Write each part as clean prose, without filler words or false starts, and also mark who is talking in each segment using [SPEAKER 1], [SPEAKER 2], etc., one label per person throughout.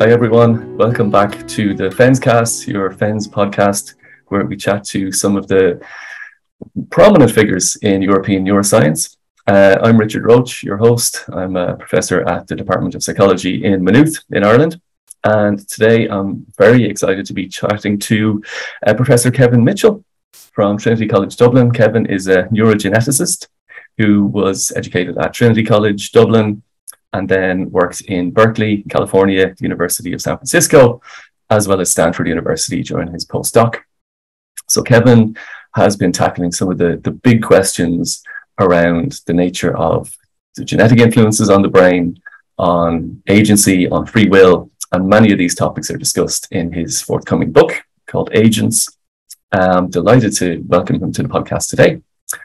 [SPEAKER 1] Hi everyone, welcome back to the FENScast, your FENS podcast, where we chat to some of the prominent figures in European neuroscience. I'm Richard Roach, your host. I'm a professor at the Department of Psychology in Maynooth in Ireland. And today I'm very excited to be chatting to Professor Kevin Mitchell from Trinity College Dublin. Kevin is a neurogeneticist who was educated at Trinity College Dublin and then worked in Berkeley, California, the University of San Francisco, as well as Stanford University during his postdoc. So Kevin has been tackling some of the big questions around the nature of the genetic influences on the brain, on agency, on free will, and many of these topics are discussed in his forthcoming book called Agents. I'm delighted to welcome him to the podcast today.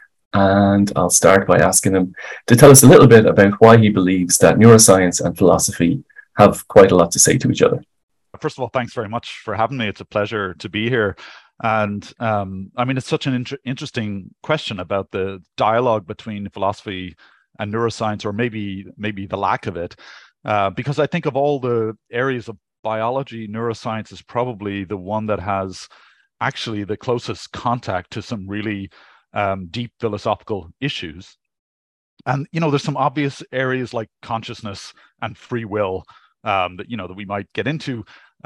[SPEAKER 1] And I'll start by asking him to tell us a little bit about why he believes that neuroscience and philosophy have quite a lot to say to each other.
[SPEAKER 2] First of all, thanks very much for having me. It's a pleasure to be here. And it's such an interesting question about the dialogue between philosophy and neuroscience, or maybe the lack of it. Because I think of all the areas of biology, neuroscience is probably the one that has actually the closest contact to some really deep philosophical issues. And, there's some obvious areas like consciousness and free will that we might get into,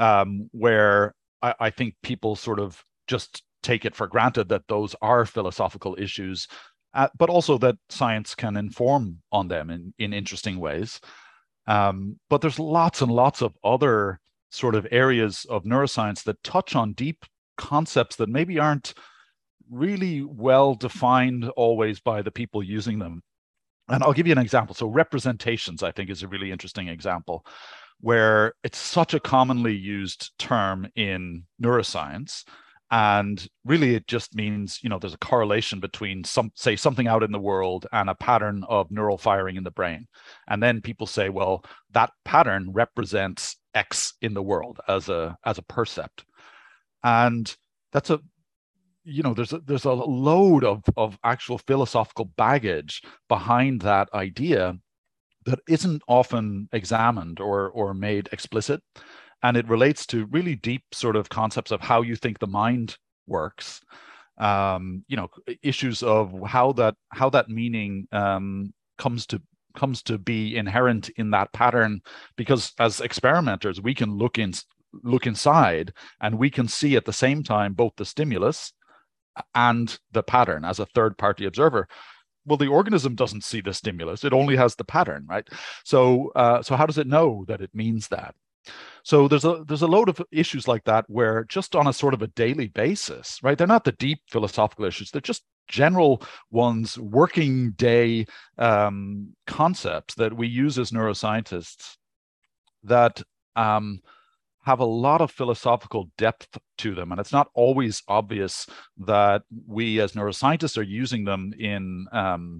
[SPEAKER 2] where I think people sort of just take it for granted that those are philosophical issues, but also that science can inform on them in interesting ways. But there's lots and lots of other sort of areas of neuroscience that touch on deep concepts that maybe aren't really well defined always by the people using them. And I'll give you an example. So representations, I think, is a really interesting example, where it's such a commonly used term in neuroscience. And really, it just means, there's a correlation between something out in the world and a pattern of neural firing in the brain. And then people say, well, that pattern represents X in the world as a percept. And that's there's a load of actual philosophical baggage behind that idea that isn't often examined or made explicit. And it relates to really deep sort of concepts of how you think the mind works, issues of how that meaning comes to be inherent in that pattern. Because as experimenters, we can look inside and we can see at the same time both the stimulus and the pattern as a third-party observer. Well, the organism doesn't see the stimulus; it only has the pattern, right? So how does it know that it means that? So there's a load of issues like that where just on a sort of a daily basis, right? They're not the deep philosophical issues; they're just general ones, working day concepts that we use as neuroscientists that have a lot of philosophical depth to them. And it's not always obvious that we as neuroscientists are using them in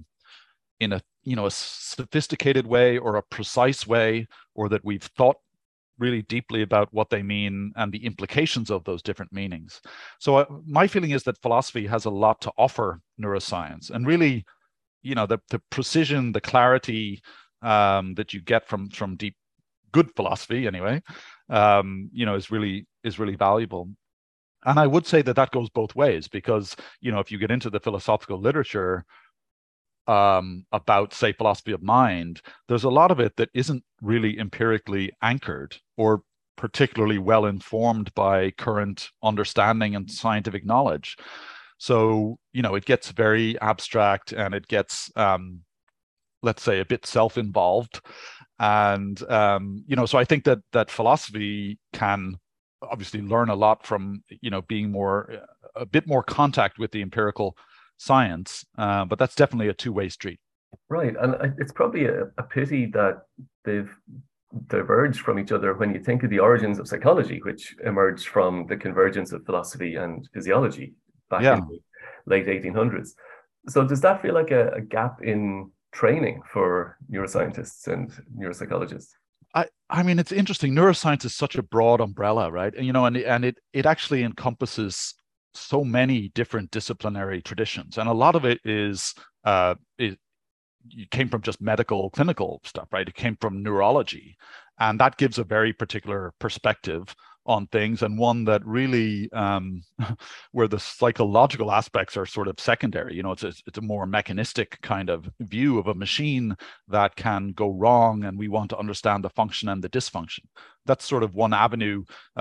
[SPEAKER 2] a sophisticated way or a precise way, or that we've thought really deeply about what they mean and the implications of those different meanings. So my feeling is that philosophy has a lot to offer neuroscience, and really, the precision, the clarity that you get from deep, good philosophy anyway, is really valuable. And I would say that goes both ways, because, if you get into the philosophical literature about, say, philosophy of mind, there's a lot of it that isn't really empirically anchored or particularly well informed by current understanding and scientific knowledge. So, it gets very abstract, and it gets, let's say, a bit self-involved. And, so I think that philosophy can obviously learn a lot from, being a bit more contact with the empirical science, but that's definitely a two-way street.
[SPEAKER 1] Right. And it's probably a pity that they've diverged from each other when you think of the origins of psychology, which emerged from the convergence of philosophy and physiology back in the late 1800s. So does that feel like a gap in training for neuroscientists and neuropsychologists?
[SPEAKER 2] I mean, it's interesting. Neuroscience is such a broad umbrella, right? And it actually encompasses so many different disciplinary traditions, and a lot of it it came from just medical, clinical stuff, right? It came from neurology, And that gives a very particular perspective on things, and one that really where the psychological aspects are sort of secondary. You know, it's a more mechanistic kind of view of a machine that can go wrong, and we want to understand the function and the dysfunction. That's sort of one avenue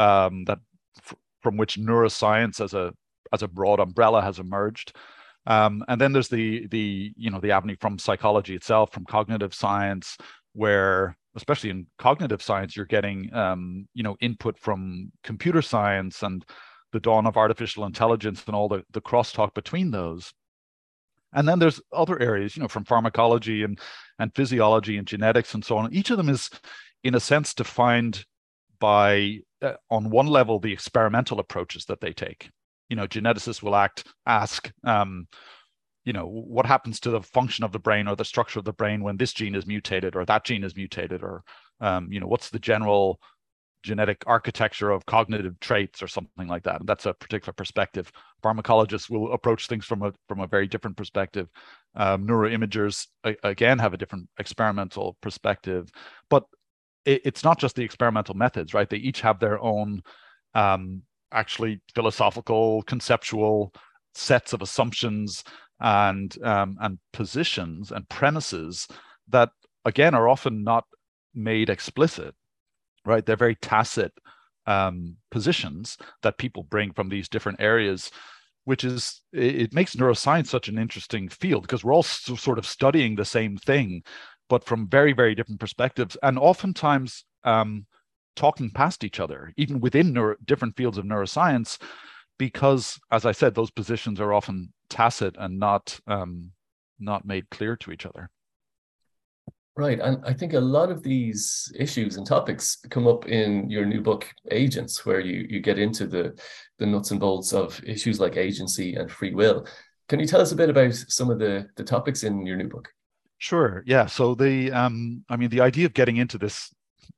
[SPEAKER 2] from which neuroscience as a broad umbrella has emerged. And then there's the avenue from psychology itself, from cognitive science, where especially in cognitive science, you're getting input from computer science and the dawn of artificial intelligence and all the crosstalk between those. And then there's other areas, from pharmacology and physiology and genetics and so on. Each of them is, in a sense, defined by, on one level, the experimental approaches that they take. Geneticists will ask, what happens to the function of the brain or the structure of the brain when this gene is mutated or that gene is mutated, or, what's the general genetic architecture of cognitive traits or something like that. And that's a particular perspective. Pharmacologists will approach things from a very different perspective. Neuroimagers, again, have a different experimental perspective. But it's not just the experimental methods, right? They each have their own actually philosophical, conceptual sets of assumptions and positions and premises that, again, are often not made explicit, right? They're very tacit positions that people bring from these different areas, which is, it makes neuroscience such an interesting field, because we're all sort of studying the same thing, but from very, very different perspectives, and oftentimes talking past each other, even within different fields of neuroscience, because, as I said, those positions are often tacit and not made clear to each other.
[SPEAKER 1] Right. And I think a lot of these issues and topics come up in your new book, Agents, where you get into the nuts and bolts of issues like agency and free will. Can you tell us a bit about some of the topics in your new book?
[SPEAKER 2] Sure. Yeah. So the idea of getting into this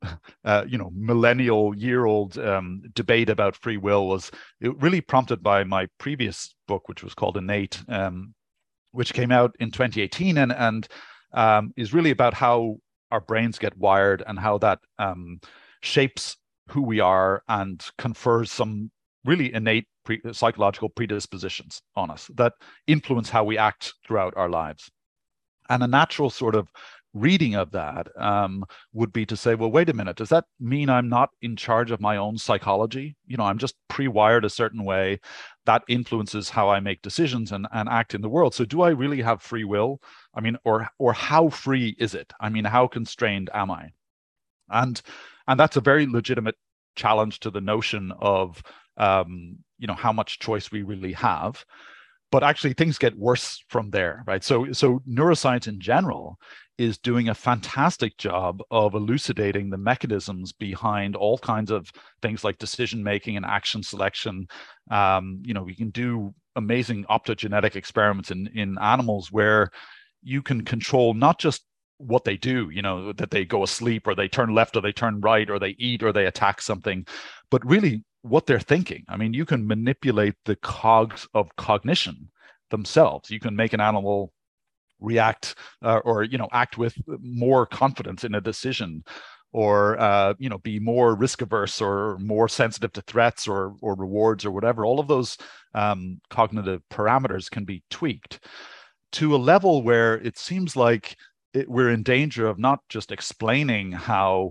[SPEAKER 2] millennial-year-old debate about free will was really prompted by my previous book, which was called Innate, which came out in 2018 and is really about how our brains get wired and how that shapes who we are and confers some really innate psychological predispositions on us that influence how we act throughout our lives. And a natural sort of reading of that would be to say, well, wait a minute, does that mean I'm not in charge of my own psychology? I'm just pre-wired a certain way that influences how I make decisions and act in the world. So do I really have free will? I mean, or how free is it? I mean, how constrained am I? And that's a very legitimate challenge to the notion of, how much choice we really have. But actually, things get worse from there, right? So neuroscience in general is doing a fantastic job of elucidating the mechanisms behind all kinds of things like decision making and action selection. We can do amazing optogenetic experiments in animals where you can control not just what they do, that they go asleep or they turn left or they turn right or they eat or they attack something, but really what they're thinking. I mean, you can manipulate the cogs of cognition themselves. You can make an animal react or act with more confidence in a decision, or be more risk averse or more sensitive to threats or rewards or whatever. All of those cognitive parameters can be tweaked to a level where it seems like we're in danger of not just explaining how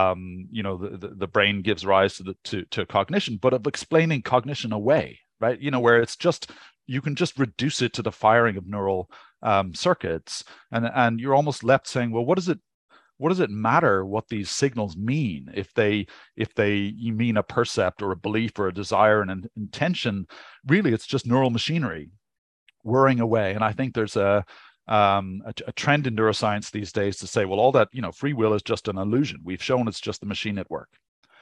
[SPEAKER 2] the brain gives rise to cognition, but of explaining cognition away, right? Where it's just, you can just reduce it to the firing of neural circuits, and you're almost left saying, well, what does it matter what these signals mean if they mean a percept or a belief or a desire and an intention? Really, it's just neural machinery whirring away. And I think there's a trend in neuroscience these days to say, well, all that, free will is just an illusion. We've shown it's just the machine at work.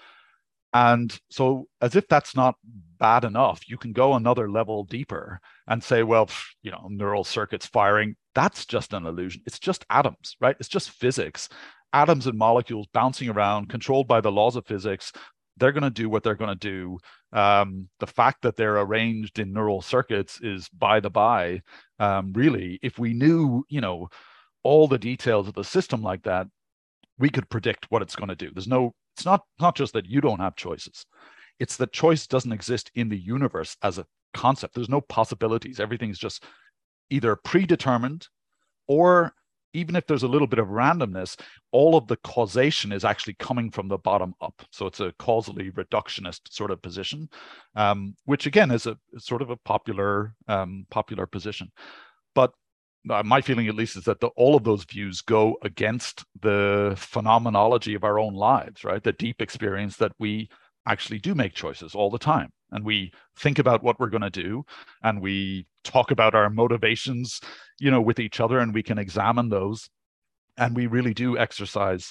[SPEAKER 2] And so, as if that's not bad enough, you can go another level deeper and say, well, neural circuits firing, that's just an illusion. It's just atoms, right? It's just physics. Atoms and molecules bouncing around, controlled by the laws of physics. They're going to do what they're going to do. The fact that they're arranged in neural circuits is by the by. Really, if we knew, all the details of the system like that, we could predict what it's going to do. It's not just that you don't have choices. It's that choice doesn't exist in the universe as a concept. There's no possibilities. Everything's just either predetermined, or even if there's a little bit of randomness, all of the causation is actually coming from the bottom up. So it's a causally reductionist sort of position, which again is a sort of a popular position. But my feeling, at least, is that all of those views go against the phenomenology of our own lives, right? The deep experience that we actually do make choices all the time. And we think about what we're going to do, and we talk about our motivations, with each other, and we can examine those. And we really do exercise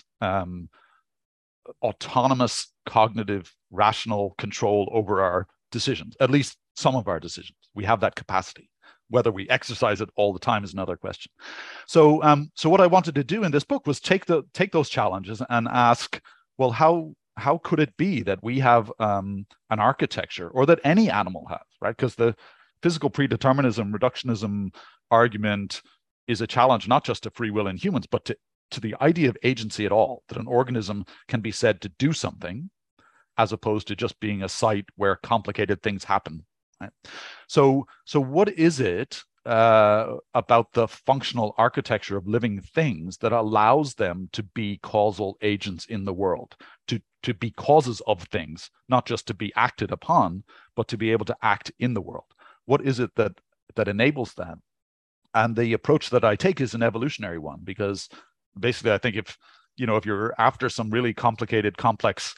[SPEAKER 2] autonomous, cognitive, rational control over our decisions, at least some of our decisions. We have that capacity. Whether we exercise it all the time is another question. So what I wanted to do in this book was take those challenges and ask, well, how could it be that we have an architecture, or that any animal has, right? Because the physical predeterminism, reductionism argument is a challenge not just to free will in humans, but to the idea of agency at all, that an organism can be said to do something as opposed to just being a site where complicated things happen. Right? So what is it about the functional architecture of living things that allows them to be causal agents in the world, to be causes of things, not just to be acted upon, but to be able to act in the world? What is it that enables that? And the approach that I take is an evolutionary one, because basically I think if you're after some really complicated, complex,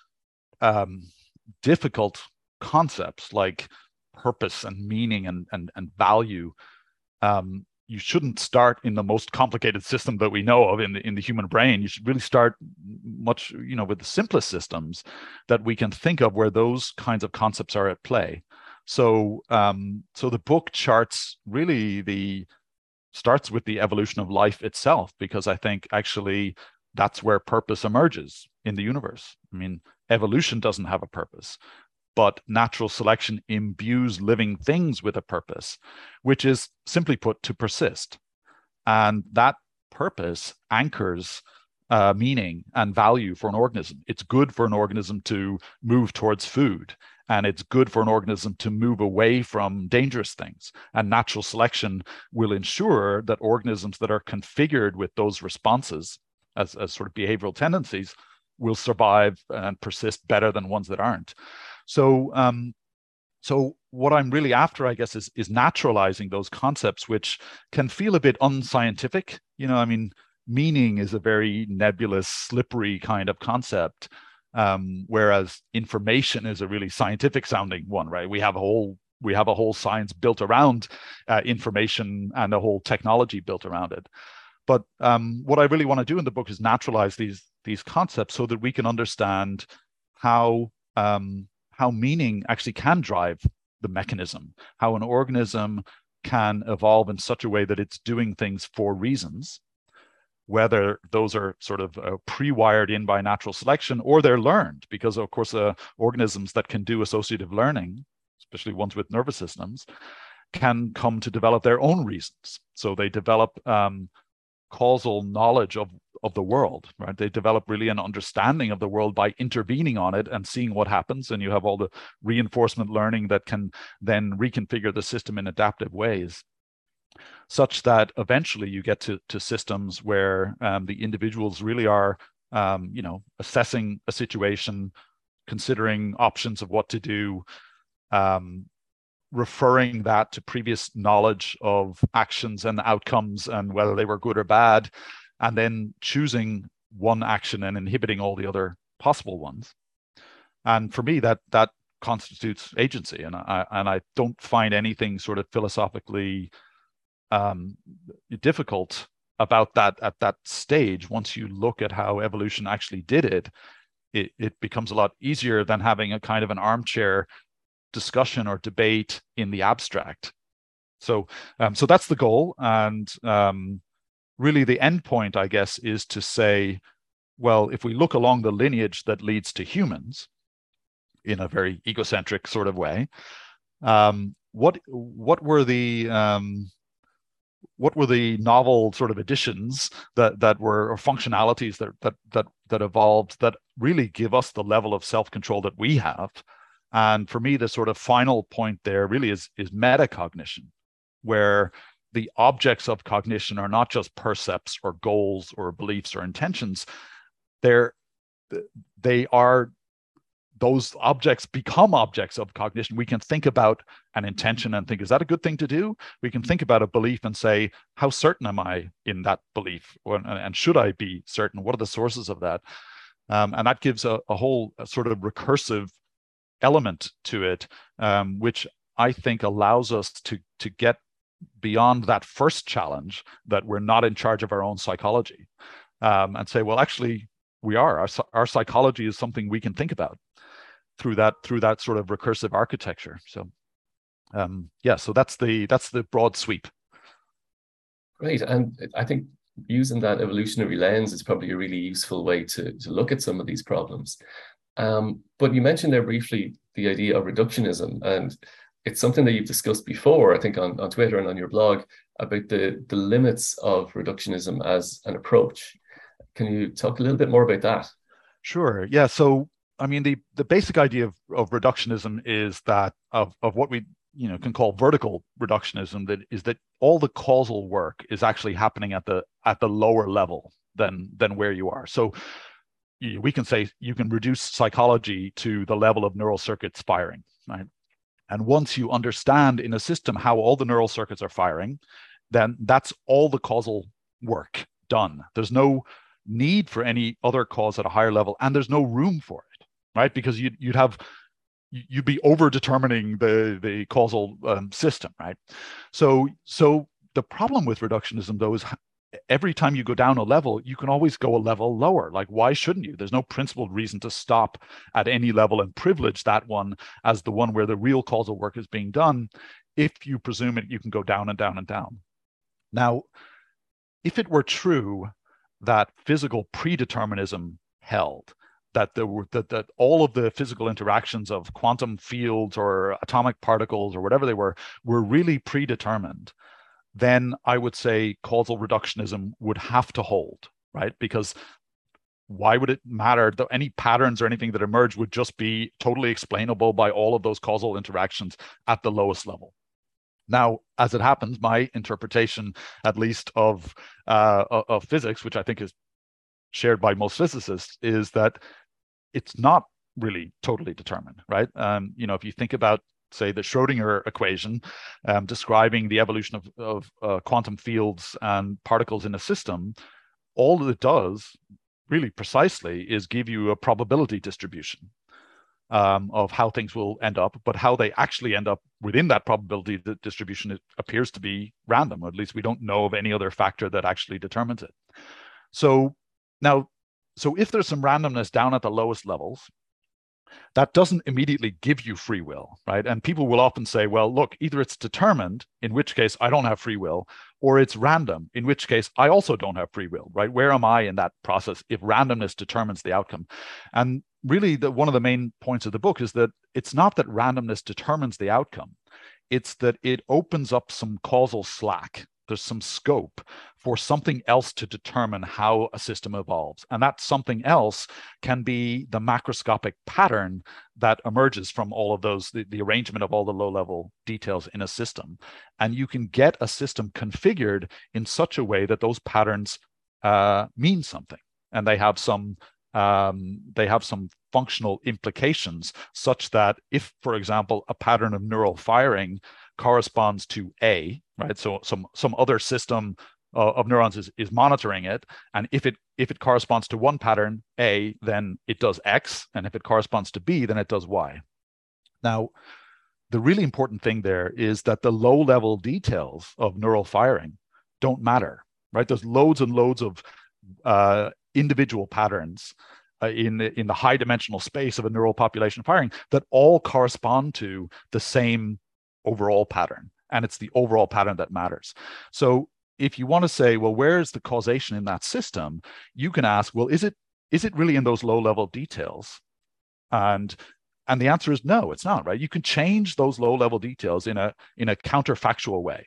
[SPEAKER 2] difficult concepts like purpose and meaning and value, you shouldn't start in the most complicated system that we know of in the human brain. You should really start much, with the simplest systems that we can think of, where those kinds of concepts are at play. So the book starts with the evolution of life itself, because I think actually that's where purpose emerges in the universe. I mean, evolution doesn't have a purpose, but natural selection imbues living things with a purpose, which is, simply put, to persist. And that purpose anchors meaning and value for an organism. It's good for an organism to move towards food, and it's good for an organism to move away from dangerous things. And natural selection will ensure that organisms that are configured with those responses as sort of behavioral tendencies will survive and persist better than ones that aren't. So what I'm really after, I guess, is naturalizing those concepts, which can feel a bit unscientific. Meaning is a very nebulous, slippery kind of concept, whereas information is a really scientific sounding one, right? We have a whole science built around information, and a whole technology built around it. But what I really want to do in the book is naturalize these concepts so that we can understand how meaning actually can drive the mechanism, how an organism can evolve in such a way that it's doing things for reasons, whether those are sort of pre-wired in by natural selection, or they're learned, because of course organisms that can do associative learning, especially ones with nervous systems, can come to develop their own reasons. So they develop causal knowledge of the world, right? They develop really an understanding of the world by intervening on it and seeing what happens. And you have all the reinforcement learning that can then reconfigure the system in adaptive ways, such that eventually you get to systems where the individuals really are, assessing a situation, considering options of what to do, referring that to previous knowledge of actions and outcomes and whether they were good or bad, and then choosing one action and inhibiting all the other possible ones. And for me, that constitutes agency. And I don't find anything sort of philosophically difficult about that at that stage. Once you look at how evolution actually did it becomes a lot easier than having a kind of an armchair discussion or debate in the abstract. So that's the goal. And really the end point, I guess, is to say, well, if we look along the lineage that leads to humans in a very egocentric sort of way, what were the what were the novel sort of additions that were, or functionalities that evolved that really give us the level of self-control that we have. And for me, the sort of final point there really is metacognition, where the objects of cognition are not just percepts or goals or beliefs or intentions. Those objects become objects of cognition. We can think about an intention and think, is that a good thing to do? We can think about a belief and say, how certain am I in that belief? And should I be certain? What are the sources of that? And that gives a whole sort of recursive element to it, which I think allows us to get beyond that first challenge, that we're not in charge of our own psychology, and say, well, actually, we are. Our psychology is something we can think about through that sort of recursive architecture. So so that's the broad sweep.
[SPEAKER 1] Great. And I think using that evolutionary lens is probably a really useful way to look at some of these problems. But you mentioned there briefly the idea of reductionism, and it's something that you've discussed before, I think on Twitter and on your blog, about the limits of reductionism as an approach. Can you talk a little bit more about that?
[SPEAKER 2] Sure. Yeah. So, I mean, the basic idea of reductionism is that of what we can call vertical reductionism, that all the causal work is actually happening at the lower level than where you are. So we can say you can reduce psychology to the level of neural circuits firing, right? And once you understand in a system how all the neural circuits are firing, then that's all the causal work done. There's no need for any other cause at a higher level, and there's no room for it, right? Because you'd be over determining the causal system, right? So the problem with reductionism, though, is every time you go down a level, you can always go a level lower. Like, why shouldn't you? There's no principled reason to stop at any level and privilege that one as the one where the real causal work is being done. If you presume it, you can go down and down and down. Now, if it were true that physical predeterminism held, that that all of the physical interactions of quantum fields or atomic particles or whatever they were really predetermined, then I would say causal reductionism would have to hold, right? Because why would it matter that any patterns or anything that emerge would just be totally explainable by all of those causal interactions at the lowest level? Now, as it happens, my interpretation, at least of physics, which I think is shared by most physicists, is that it's not really totally determined, right? If you think about, say, the Schrodinger equation describing the evolution of quantum fields and particles in a system, all it does really precisely is give you a probability distribution of how things will end up, but how they actually end up within that probability distribution, it appears to be random, or at least we don't know of any other factor that actually determines it. So if there's some randomness down at the lowest levels, that doesn't immediately give you free will, right? And people will often say, well, look, either it's determined, in which case I don't have free will, or it's random, in which case I also don't have free will, right? Where am I in that process if randomness determines the outcome? And really, one of the main points of the book is that it's not that randomness determines the outcome. It's that it opens up some causal slack. There's some scope for something else to determine how a system evolves. And that something else can be the macroscopic pattern that emerges from all of those, the arrangement of all the low-level details in a system. And you can get a system configured in such a way that those patterns mean something. And they have some functional implications, such that if, for example, a pattern of neural firing corresponds to A, right? So some other system of neurons is monitoring it, and if it corresponds to one pattern A, then it does X, and if it corresponds to B, then it does Y. Now, the really important thing there is that the low-level details of neural firing don't matter, right? There's loads and loads of individual patterns in the high dimensional space of a neural population firing that all correspond to the same overall pattern, and it's the overall pattern that matters. So if you want to say, well, where is the causation in that system, you can ask, well, is it really in those low-level details? And the answer is no, it's not, right? You can change those low-level details in a counterfactual way.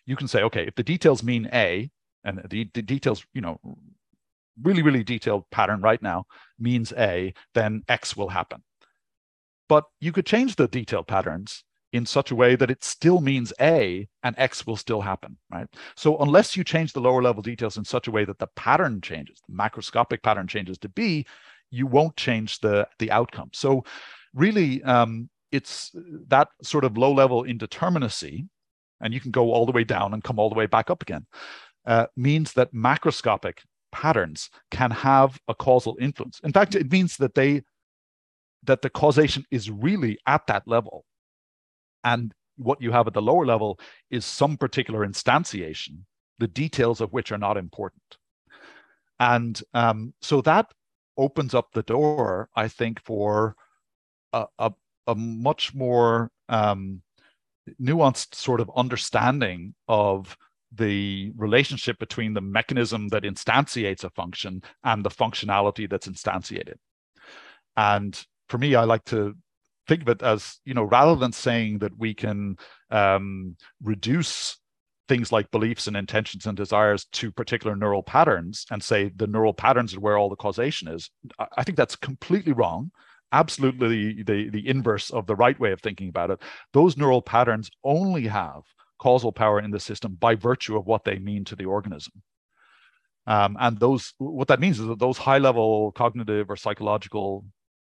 [SPEAKER 2] you can say, okay, if the details mean A, and the details, really, really detailed pattern right now means A, then X will happen. But you could change the detailed patterns in such a way that it still means A and X will still happen, right? So unless you change the lower level details in such a way that the pattern changes, the macroscopic pattern changes to B, you won't change the outcome. So really, it's that sort of low level indeterminacy, and you can go all the way down and come all the way back up again, means that macroscopic patterns can have a causal influence. In fact, it means that that the causation is really at that level. And what you have at the lower level is some particular instantiation, the details of which are not important. And so that opens up the door, I think, for a much more nuanced sort of understanding of the relationship between the mechanism that instantiates a function and the functionality that's instantiated. And for me, I like to think of it as, rather than saying that we can reduce things like beliefs and intentions and desires to particular neural patterns and say the neural patterns are where all the causation is, I think that's completely wrong. Absolutely the inverse of the right way of thinking about it. Those neural patterns only have causal power in the system by virtue of what they mean to the organism. And what that means is that those high-level cognitive or psychological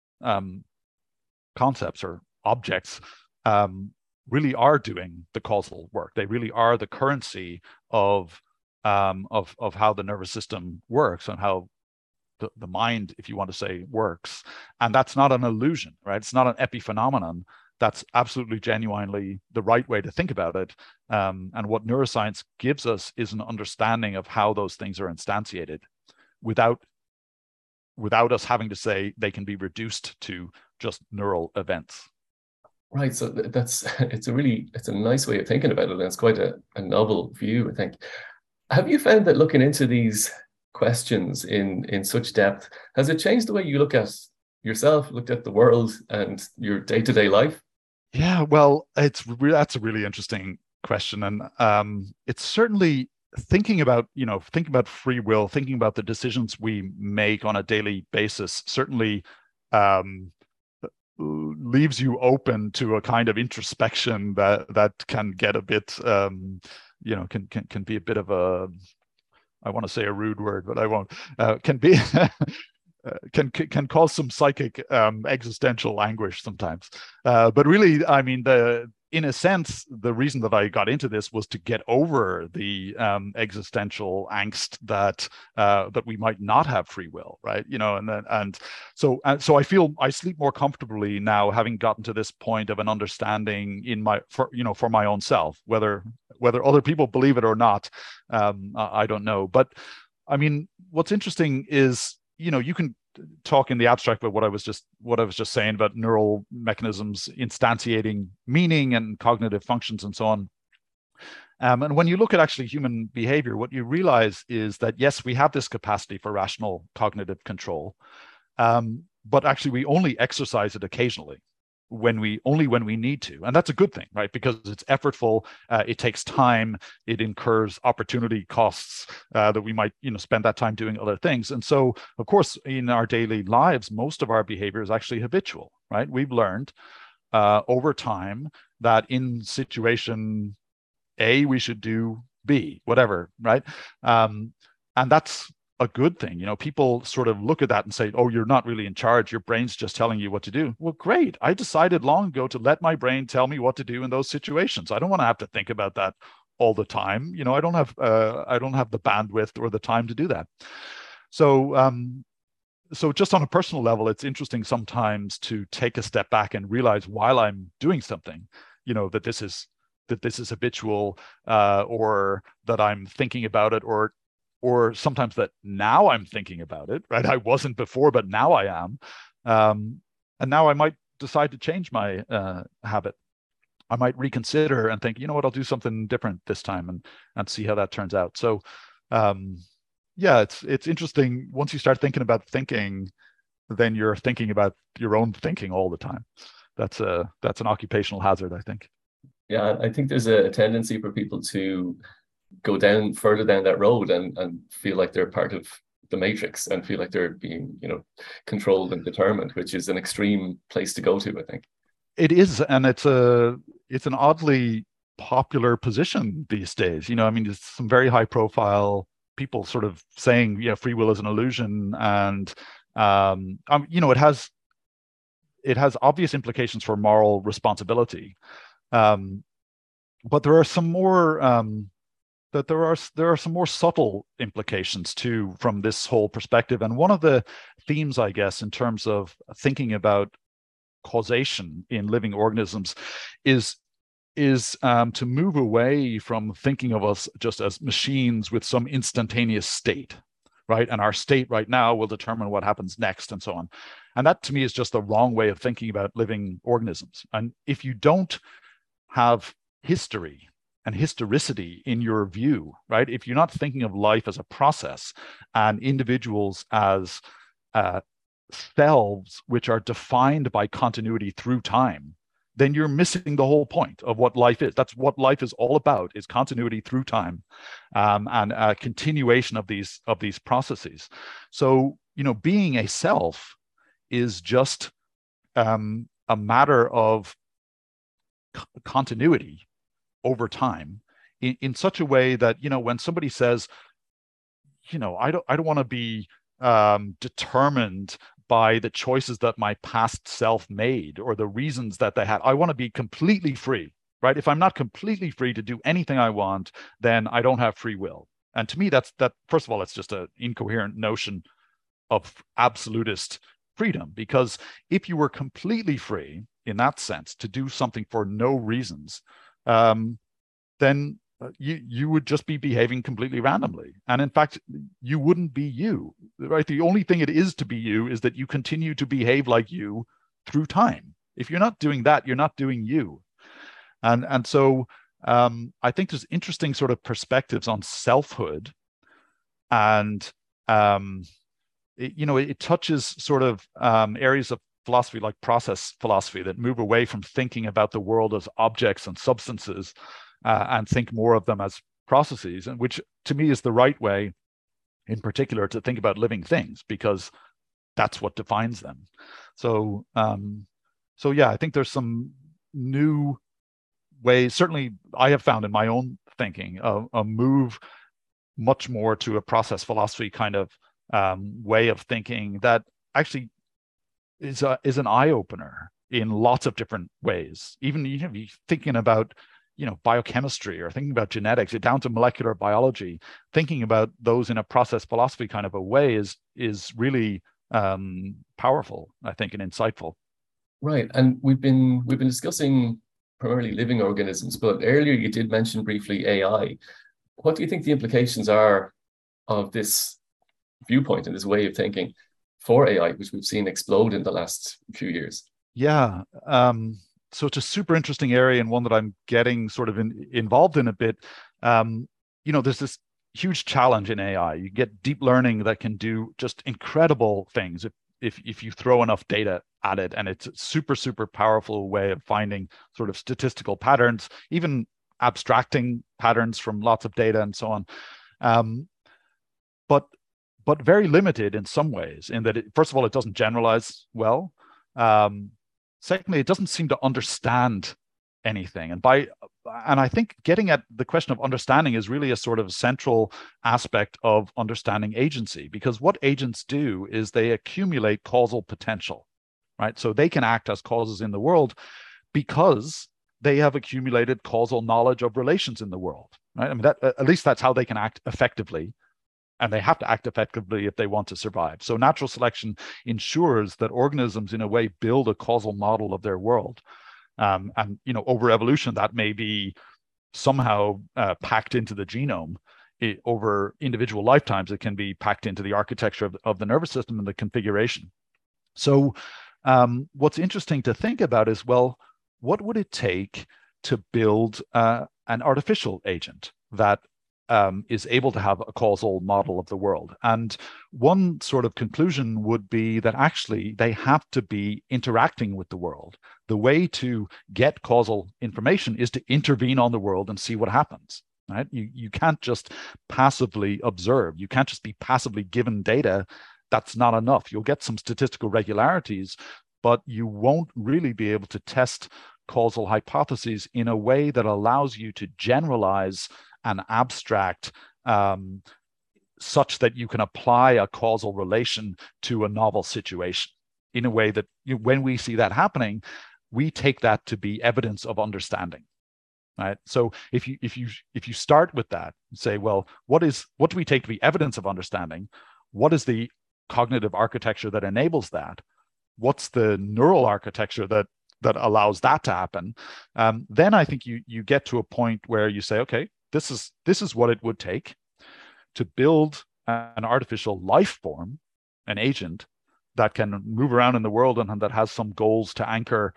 [SPEAKER 2] concepts or objects really are doing the causal work. They really are the currency of how the nervous system works and how the mind, if you want to say, works. And that's not an illusion, right? It's not an epiphenomenon. That's absolutely genuinely the right way to think about it. And what neuroscience gives us is an understanding of how those things are instantiated without us having to say they can be reduced to just neural events.
[SPEAKER 1] Right. So it's a nice way of thinking about it. And it's quite a novel view, I think. Have you found that looking into these questions in such depth, has it changed the way you look at yourself, looked at the world and your day-to-day life?
[SPEAKER 2] Yeah, well, that's a really interesting question. And it's certainly thinking about free will, thinking about the decisions we make on a daily basis, certainly leaves you open to a kind of introspection that can get a bit, can be a bit of a, I want to say a rude word, but I won't, can be, can cause some psychic existential anguish sometimes. But really, I mean, in a sense, the reason that I got into this was to get over the existential angst that we might not have free will, right? So I feel I sleep more comfortably now, having gotten to this point of an understanding for my own self. Whether other people believe it or not, I don't know. But I mean, what's interesting is, you can talk in the abstract about what I was just saying about neural mechanisms instantiating meaning and cognitive functions and so on. And when you look at actually human behavior, what you realize is that, yes, we have this capacity for rational cognitive control, but actually we only exercise it occasionally, when we need to. And that's a good thing, right? Because it's effortful, it takes time, it incurs opportunity costs that we might, spend that time doing other things. And so, of course, in our daily lives, most of our behavior is actually habitual, right? We've learned over time that in situation A, we should do B, whatever, right? And that's a good thing. People sort of look at that and say, oh, you're not really in charge. Your brain's just telling you what to do. Well, great. I decided long ago to let my brain tell me what to do in those situations. I don't want to have to think about that all the time. I don't have the bandwidth or the time to do that. So, so just on a personal level, it's interesting sometimes to take a step back and realize while I'm doing something, that this is habitual, or that I'm thinking about it, or sometimes that now I'm thinking about it, right? I wasn't before, but now I am. And now I might decide to change my habit. I might reconsider and think, what, I'll do something different this time and see how that turns out. So yeah, it's interesting. Once you start thinking about thinking, then you're thinking about your own thinking all the time. That's an occupational hazard, I think.
[SPEAKER 1] Yeah, I think there's a tendency for people to go down further down that road and feel like they're part of the matrix and feel like they're being, controlled and determined, which is an extreme place to go to, I think.
[SPEAKER 2] It is, and it's an oddly popular position these days. I mean, there's some very high profile people sort of saying, free will is an illusion, and it has obvious implications for moral responsibility. But there are some more there are some more subtle implications too from this whole perspective. And one of the themes, I guess, in terms of thinking about causation in living organisms is to move away from thinking of us just as machines with some instantaneous state, right? And our state right now will determine what happens next, and so on. And that, to me, is just the wrong way of thinking about living organisms. And if you don't have history and historicity in your view, right? If you're not thinking of life as a process and individuals as selves which are defined by continuity through time, then you're missing the whole point of what life is. That's what life is all about: is continuity through time, and a continuation of these processes. So, being a self is just a matter of continuity over time, in such a way that, when somebody says, I don't want to be determined by the choices that my past self made or the reasons that they had. I want to be completely free, right? If I'm not completely free to do anything I want, then I don't have free will. And to me, that first of all, it's just an incoherent notion of absolutist freedom, because if you were completely free in that sense to do something for no reasons, then you would just be behaving completely randomly. And in fact, you wouldn't be you, right? The only thing it is to be you is that you continue to behave like you through time. If you're not doing that, you're not doing you. And so I think there's interesting sort of perspectives on selfhood, and it touches sort of areas of philosophy like process philosophy that move away from thinking about the world as objects and substances, and think more of them as processes, and which to me is the right way, in particular, to think about living things, because that's what defines them. So, yeah, I think there's some new ways. Certainly, I have found in my own thinking a move much more to a process philosophy kind of way of thinking that actually is an eye opener in lots of different ways. Even thinking about biochemistry, or thinking about genetics, down to molecular biology, thinking about those in a process philosophy kind of a way is really powerful, I think, and insightful.
[SPEAKER 1] Right. And we've been discussing primarily living organisms, but earlier you did mention briefly AI. What do you think the implications are of this viewpoint and this way of thinking for AI, which we've seen explode in the last few years?
[SPEAKER 2] Yeah. So it's a super interesting area, and one that I'm getting sort of involved in a bit. There's this huge challenge in AI. You get deep learning that can do just incredible things if you throw enough data at it, and it's a super, super powerful way of finding sort of statistical patterns, even abstracting patterns from lots of data and so on. But very limited in some ways, in that first of all, it doesn't generalize well. Secondly, it doesn't seem to understand anything. And I think getting at the question of understanding is really a sort of central aspect of understanding agency, because what agents do is they accumulate causal potential, right? So they can act as causes in the world because they have accumulated causal knowledge of relations in the world, right? I mean, at least that's how they can act effectively. And they have to act effectively if they want to survive. So natural selection ensures that organisms, in a way, build a causal model of their world. And over evolution, that may be somehow packed into the genome. Over individual lifetimes, it can be packed into the architecture of the nervous system and the configuration. So what's interesting to think about is, well, what would it take to build an artificial agent that is able to have a causal model of the world. And one sort of conclusion would be that actually they have to be interacting with the world. The way to get causal information is to intervene on the world and see what happens. Right? You can't just passively observe. You can't just be passively given data. That's not enough. You'll get some statistical regularities, but you won't really be able to test causal hypotheses in a way that allows you to generalize and abstract such that you can apply a causal relation to a novel situation in a way that when we see that happening, we take that to be evidence of understanding. Right. So if you start with that, say, well, what do we take to be evidence of understanding? What is the cognitive architecture that enables that? What's the neural architecture that allows that to happen? Then I think you get to a point where you say, okay, this is what it would take to build an artificial life form, an agent that can move around in the world and that has some goals to anchor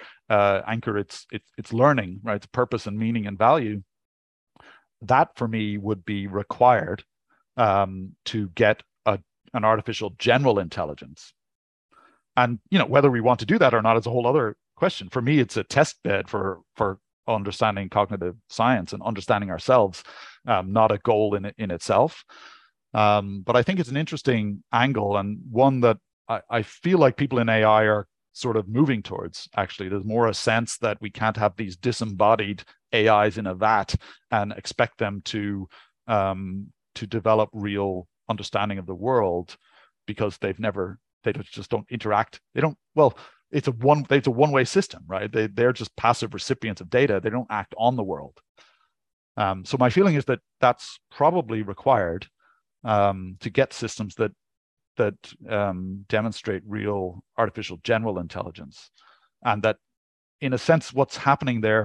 [SPEAKER 2] its learning, right? Its purpose and meaning and value. That for me would be required to get an artificial general intelligence. And whether we want to do that or not is a whole other question. For me, it's a test bed for understanding cognitive science and understanding ourselves, not a goal in itself. But I think it's an interesting angle, and one that I feel like people in AI are sort of moving towards. Actually, there's more a sense that we can't have these disembodied AIs in a vat and expect them to develop real understanding of the world, because they just don't interact. It's a one-way system, right? They're just passive recipients of data. They don't act on the world. So my feeling is that that's probably required to get systems that demonstrate real artificial general intelligence, and that, in a sense, what's happening there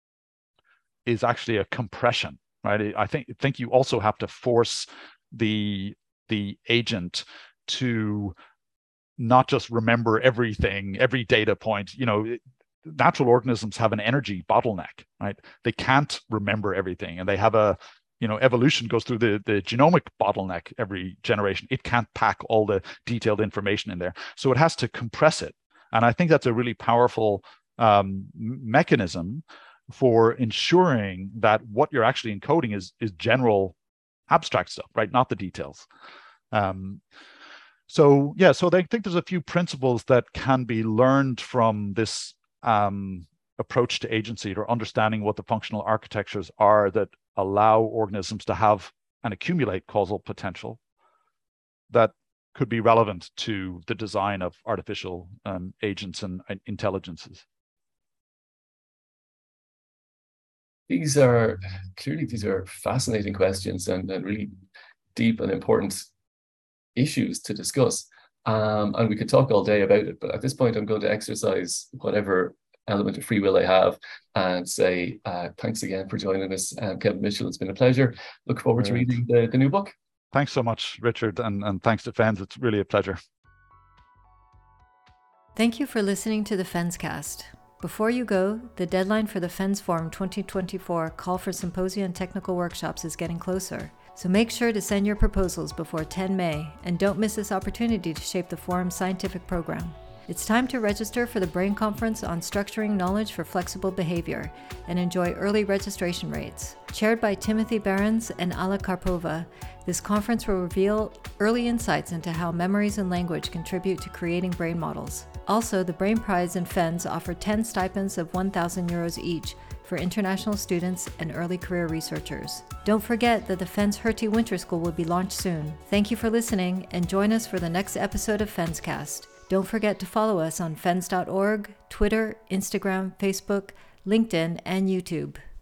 [SPEAKER 2] is actually a compression, right? I think you also have to force the agent to not just remember everything, every data point. Natural organisms have an energy bottleneck, right? They can't remember everything, and they have evolution goes through the genomic bottleneck every generation. It can't pack all the detailed information in there. So it has to compress it. And I think that's a really powerful mechanism for ensuring that what you're actually encoding is general abstract stuff, right? Not the details. So I think there's a few principles that can be learned from this approach to agency, or understanding what the functional architectures are that allow organisms to have and accumulate causal potential, that could be relevant to the design of artificial agents and intelligences.
[SPEAKER 1] These are fascinating questions and really deep and important issues to discuss. And we could talk all day about it, but at this point, I'm going to exercise whatever element of free will I have and say thanks again for joining us, Kevin Mitchell. It's been a pleasure. Look forward to reading the new book.
[SPEAKER 2] Thanks so much, Richard, and thanks to FENS. It's really a pleasure.
[SPEAKER 3] Thank you for listening to the FENScast. Before you go, the deadline for the FENS Forum 2024 Call for Symposia and Technical Workshops is getting closer. So make sure to send your proposals before 10 May, and don't miss this opportunity to shape the forum's scientific program. It's time to register for the BRAIN Conference on Structuring Knowledge for Flexible Behavior and enjoy early registration rates. Chaired by Timothy Behrens and Alla Karpova, this conference will reveal early insights into how memories and language contribute to creating brain models. Also, the Brain Prize and FENS offer 10 stipends of €1,000 each for international students and early career researchers. Don't forget that the FENS Hertie Winter School will be launched soon. Thank you for listening, and join us for the next episode of FENScast. Don't forget to follow us on fens.org, Twitter, Instagram, Facebook, LinkedIn, and YouTube.